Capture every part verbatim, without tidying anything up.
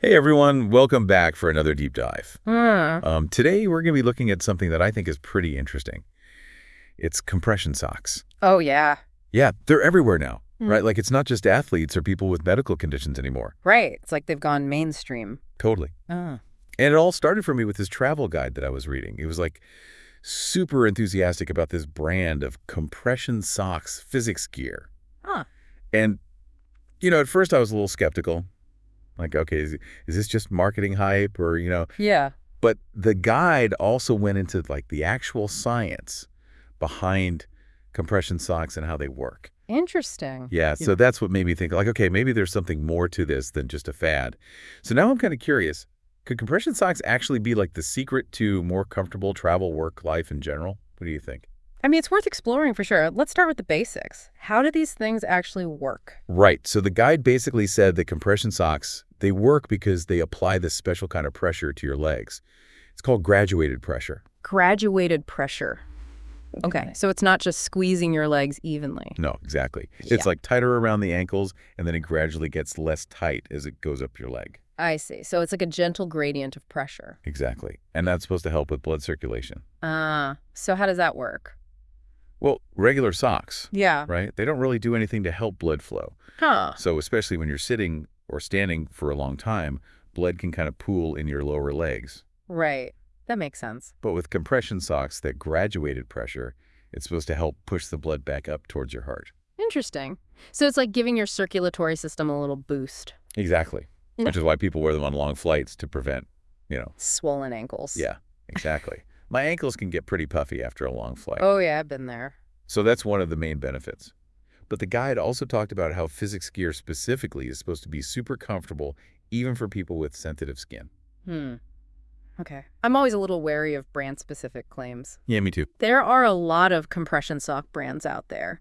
Hey everyone, welcome back for another deep dive. Hmm. Um, today we're going to be looking at something that I think is pretty interesting. It's compression socks. Oh, yeah. Yeah, they're everywhere now, Mm. right? Like it's not just athletes or people with medical conditions anymore. Right. It's like they've gone mainstream. Totally. Oh. And it all started for me with this travel guide that I was reading. It was like super enthusiastic about this brand of compression socks physics gear. Huh. And, you know, at first I was a little skeptical. Like, okay, is, is this just marketing hype or, you know, Yeah. but the guide also went into like the actual science behind compression socks and how they work. Interesting. Yeah, so that's what made me think like, okay, maybe there's something more to this than just a fad. So now I'm kind of curious, could compression socks actually be like the secret to more comfortable travel, work, life in general? What do you think? I mean, it's worth exploring for sure. Let's start with the basics. How do these things actually work? Right. So the guide basically said that compression socks, they work because they apply this special kind of pressure to your legs. It's called graduated pressure. Graduated pressure. Okay, so it's not just squeezing your legs evenly. No, exactly. Yeah. It's like tighter around the ankles, and then it gradually gets less tight as it goes up your leg. I see. So it's like a gentle gradient of pressure. Exactly. And that's supposed to help with blood circulation. Ah, so how does that work? Well, regular socks, Yeah. right? They don't really do anything to help blood flow. Huh. So especially when you're sitting or standing for a long time, blood can kind of pool in your lower legs. Right. That makes sense. But with compression socks, that graduated pressure, it's supposed to help push the blood back up towards your heart. Interesting. So it's like giving your circulatory system a little boost. Exactly. Yeah. Which is why people wear them on long flights to prevent, you know. Swollen ankles. Yeah, exactly. My ankles can get pretty puffy after a long flight. Oh, yeah, I've been there. So that's one of the main benefits. But the guide also talked about how physics gear specifically is supposed to be super comfortable even for people with sensitive skin. Hmm. Okay. I'm always a little wary of brand-specific claims. Yeah, me too. There are a lot of compression sock brands out there,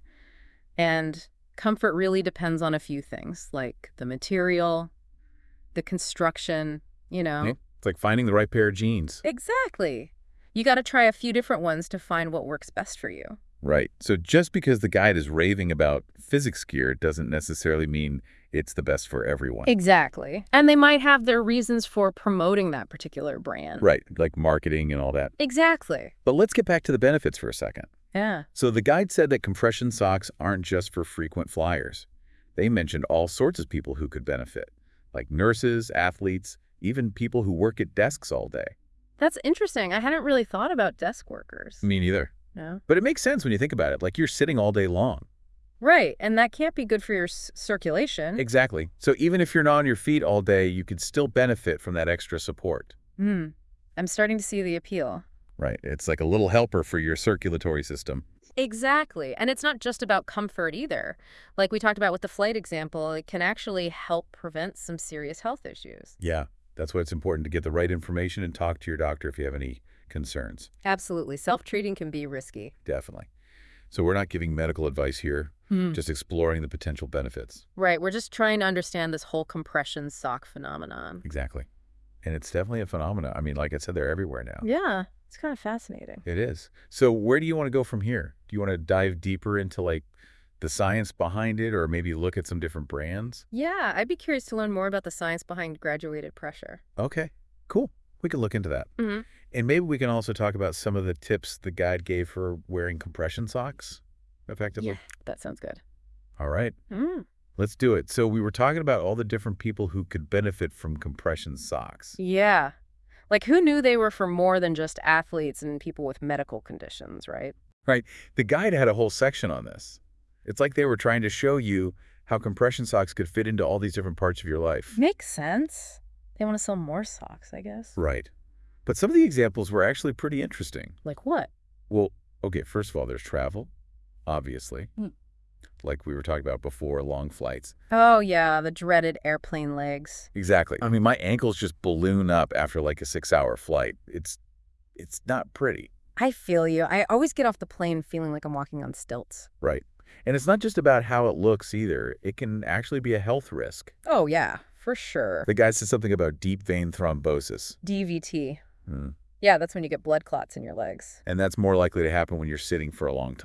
and comfort really depends on a few things, like the material, the construction, you know. Yeah, it's like finding the right pair of jeans. Exactly. You got to try a few different ones to find what works best for you. Right. So just because the guide is raving about physics gear doesn't necessarily mean it's the best for everyone. Exactly. And they might have their reasons for promoting that particular brand. Right, like marketing and all that. Exactly. But let's get back to the benefits for a second. Yeah. So the guide said that compression socks aren't just for frequent flyers. They mentioned all sorts of people who could benefit, like nurses, athletes, even people who work at desks all day. That's interesting. I hadn't really thought about desk workers. Me neither. No. But it makes sense when you think about it. Like you're sitting all day long. Right, and that can't be good for your s circulation. Exactly. So even if you're not on your feet all day, you could still benefit from that extra support. Hmm. I'm starting to see the appeal. Right. It's like a little helper for your circulatory system. Exactly. And it's not just about comfort either. Like we talked about with the flight example, it can actually help prevent some serious health issues. Yeah. That's why it's important to get the right information and talk to your doctor if you have any concerns. Absolutely. Self-treating can be risky. Definitely. So we're not giving medical advice here, Hmm. just exploring the potential benefits. Right. We're just trying to understand this whole compression sock phenomenon. Exactly. And it's definitely a phenomenon. I mean, like I said, they're everywhere now. Yeah. It's kind of fascinating. It is. So where do you want to go from here? Do you want to dive deeper into like the science behind it or maybe look at some different brands? Yeah. I'd be curious to learn more about the science behind graduated pressure. Okay, cool. We can look into that. Mm-hmm. And maybe we can also talk about some of the tips the guide gave for wearing compression socks effectively. Yeah. That sounds good. All right, Mm. let's do it. So we were talking about all the different people who could benefit from compression socks. Yeah. Like, who knew they were for more than just athletes and people with medical conditions, right? Right. The guide had a whole section on this. It's like they were trying to show you how compression socks could fit into all these different parts of your life. Makes sense. They want to sell more socks, I guess. Right. But some of the examples were actually pretty interesting. Like what? Well, okay, first of all, there's travel, obviously. Hmm. Like we were talking about before, long flights. Oh, yeah, the dreaded airplane legs. Exactly. I mean, my ankles just balloon up after like a six-hour flight. It's it's not pretty. I feel you. I always get off the plane feeling like I'm walking on stilts. Right. And it's not just about how it looks either. It can actually be a health risk. Oh, yeah, for sure. The guy said something about deep vein thrombosis. D V T. Hmm. Yeah, that's when you get blood clots in your legs. And that's more likely to happen when you're sitting for a long time.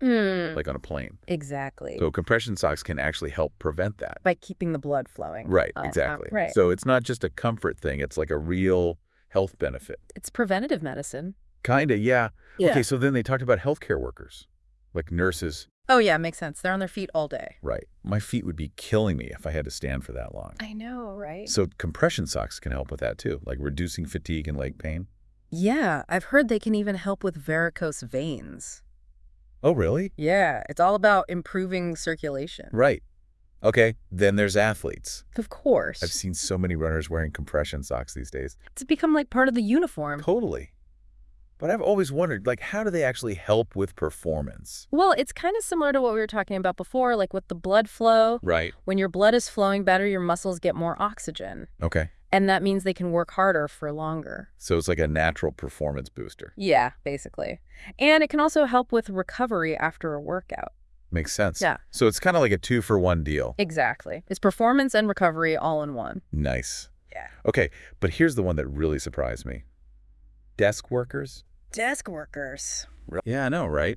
Mm, like on a plane. exactly. So compression socks can actually help prevent that. By keeping the blood flowing. Right, Uh, uh, exactly. right. So it's not just a comfort thing. It's like a real health benefit. It's preventative medicine. Kinda, yeah. Yeah. Okay, so then they talked about healthcare workers, like nurses. Oh, yeah, makes sense. They're on their feet all day. Right. My feet would be killing me if I had to stand for that long. I know, right? So compression socks can help with that too, like reducing fatigue and leg pain. Yeah, I've heard they can even help with varicose veins. Oh, really? Yeah, it's all about improving circulation. Right. Okay, then there's athletes. Of course. I've seen so many runners wearing compression socks these days. It's become like part of the uniform. Totally. But I've always wondered, like, how do they actually help with performance? Well, it's kind of similar to what we were talking about before, like with the blood flow. Right. When your blood is flowing better, your muscles get more oxygen. Okay. And that means they can work harder for longer. So it's like a natural performance booster. Yeah, basically. And it can also help with recovery after a workout. Makes sense. Yeah. So it's kind of like a two-for-one deal. Exactly. It's performance and recovery all in one. Nice. Yeah. Okay, but here's the one that really surprised me. Desk workers? Desk workers. Yeah, I know, right?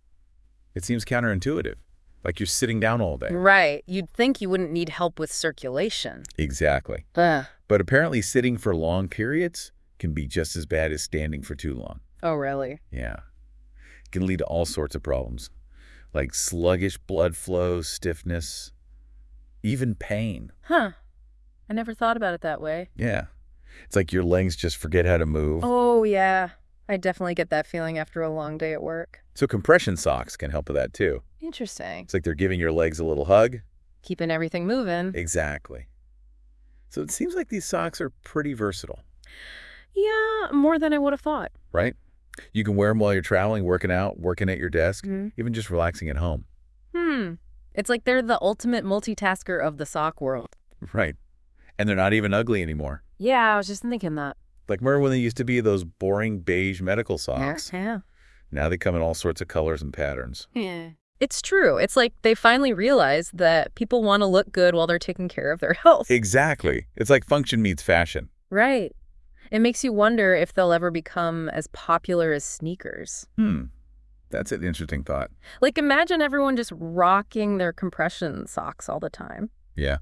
It seems counterintuitive. Like you're sitting down all day. Right. You'd think you wouldn't need help with circulation. Exactly. Ugh. But apparently sitting for long periods can be just as bad as standing for too long. Oh, really? Yeah. It can lead to all sorts of problems, like sluggish blood flow, stiffness, even pain. Huh. I never thought about it that way. Yeah. It's like your legs just forget how to move. Oh, yeah. I definitely get that feeling after a long day at work. So compression socks can help with that too. Interesting. It's like they're giving your legs a little hug. Keeping everything moving. Exactly. So it seems like these socks are pretty versatile, Yeah, more than I would have thought. right? You can wear them while you're traveling, working out, working at your desk, Mhm. even just relaxing at home. Hmm. It's like they're the ultimate multitasker of the sock world. Right. And they're not even ugly anymore. Yeah, I was just thinking that. Like, remember when they used to be those boring beige medical socks? Yeah. Now they come in all sorts of colors and patterns. Yeah. It's true. It's like they finally realized that people want to look good while they're taking care of their health. Exactly. It's like function meets fashion. Right. It makes you wonder if they'll ever become as popular as sneakers. Hmm. That's an interesting thought. Like, imagine everyone just rocking their compression socks all the time. Yeah.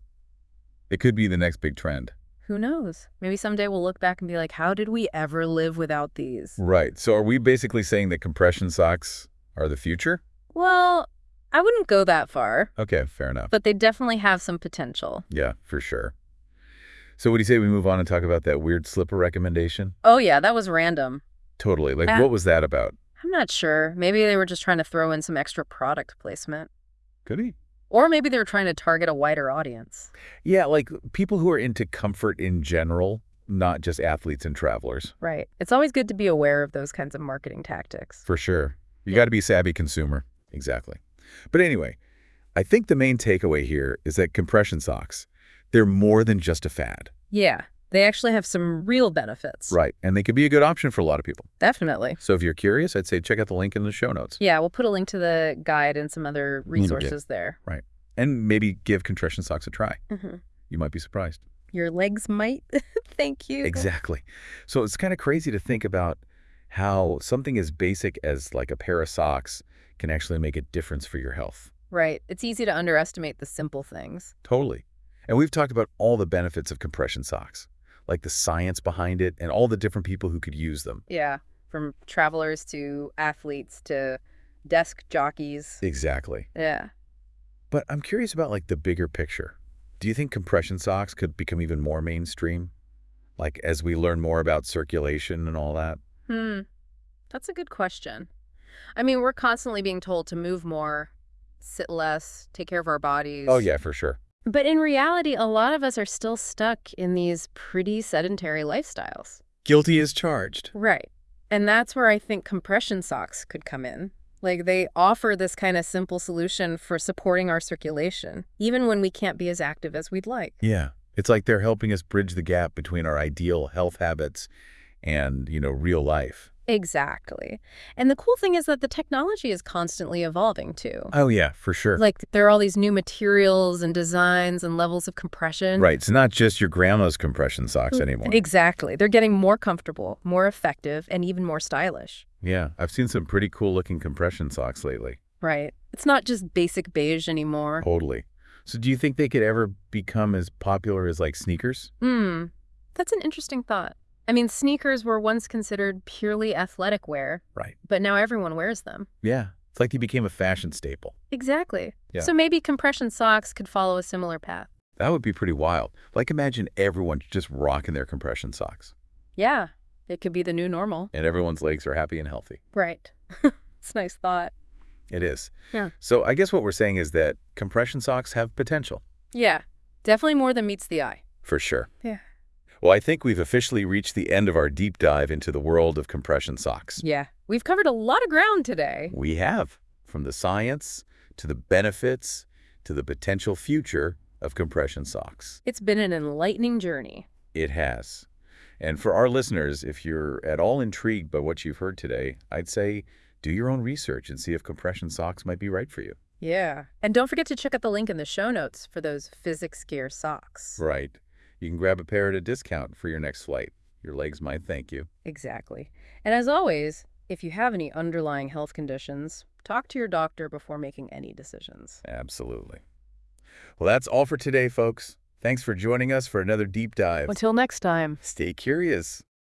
It could be the next big trend. Who knows? Maybe someday we'll look back and be like, how did we ever live without these? Right. So are we basically saying that compression socks are the future? Well, I wouldn't go that far, Okay, fair enough. but they definitely have some potential. Yeah, for sure. So what do you say we move on and talk about that weird slipper recommendation? Oh, yeah, that was random. Totally. Like, Uh, what was that about? I'm not sure. Maybe they were just trying to throw in some extra product placement. Could he? Or maybe they were trying to target a wider audience. Yeah, like people who are into comfort in general, not just athletes and travelers. Right. It's always good to be aware of those kinds of marketing tactics. For sure. You Yeah. got to be a savvy consumer. Exactly. But anyway, I think the main takeaway here is that compression socks, they're more than just a fad. Yeah, they actually have some real benefits. Right. And they could be a good option for a lot of people. Definitely. So if you're curious, I'd say check out the link in the show notes. Yeah, we'll put a link to the guide and some other resources there. Right. And maybe give compression socks a try. Mm-hmm. You might be surprised. Your legs might. Thank you. Exactly. So it's kind of crazy to think about how something as basic as like a pair of socks can actually make a difference for your health. Right. It's easy to underestimate the simple things. Totally. And we've talked about all the benefits of compression socks, like the science behind it and all the different people who could use them. Yeah. From travelers to athletes to desk jockeys. Exactly. Yeah. But I'm curious about like the bigger picture. Do you think compression socks could become even more mainstream? Like as we learn more about circulation and all that? Hmm. That's a good question. I mean, we're constantly being told to move more, sit less, take care of our bodies. Oh, yeah, for sure. But in reality, a lot of us are still stuck in these pretty sedentary lifestyles. Guilty as charged. Right. And that's where I think compression socks could come in. Like, they offer this kind of simple solution for supporting our circulation, even when we can't be as active as we'd like. Yeah. It's like they're helping us bridge the gap between our ideal health habits and, you know, real life. Exactly. And the cool thing is that the technology is constantly evolving, too. Oh, yeah, for sure. Like, there are all these new materials and designs and levels of compression. Right. It's not just your grandma's compression socks anymore. Exactly. They're getting more comfortable, more effective, and even more stylish. Yeah. I've seen some pretty cool looking compression socks lately. Right. It's not just basic beige anymore. Totally. So do you think they could ever become as popular as like sneakers? Hmm. That's an interesting thought. I mean, sneakers were once considered purely athletic wear, Right. but now everyone wears them. Yeah. It's like they became a fashion staple. Exactly. Yeah. So maybe compression socks could follow a similar path. That would be pretty wild. Like imagine everyone just rocking their compression socks Yeah. It could be the new normal. and everyone's legs are happy and healthy. Right. It's a nice thought. It is. Yeah. So I guess what we're saying is that compression socks have potential. Yeah. Definitely more than meets the eye. For sure. Yeah. Well, I think we've officially reached the end of our deep dive into the world of compression socks. Yeah. We've covered a lot of ground today. We have, from the science to the benefits to the potential future of compression socks. It's been an enlightening journey. It has. And for our listeners, if you're at all intrigued by what you've heard today, I'd say do your own research and see if compression socks might be right for you. Yeah. And don't forget to check out the link in the show notes for those physics gear socks. Right. You can grab a pair at a discount for your next flight. Your legs might thank you. Exactly. And as always, if you have any underlying health conditions, talk to your doctor before making any decisions. Absolutely. Well, that's all for today, folks. Thanks for joining us for another deep dive. Until next time. Stay curious.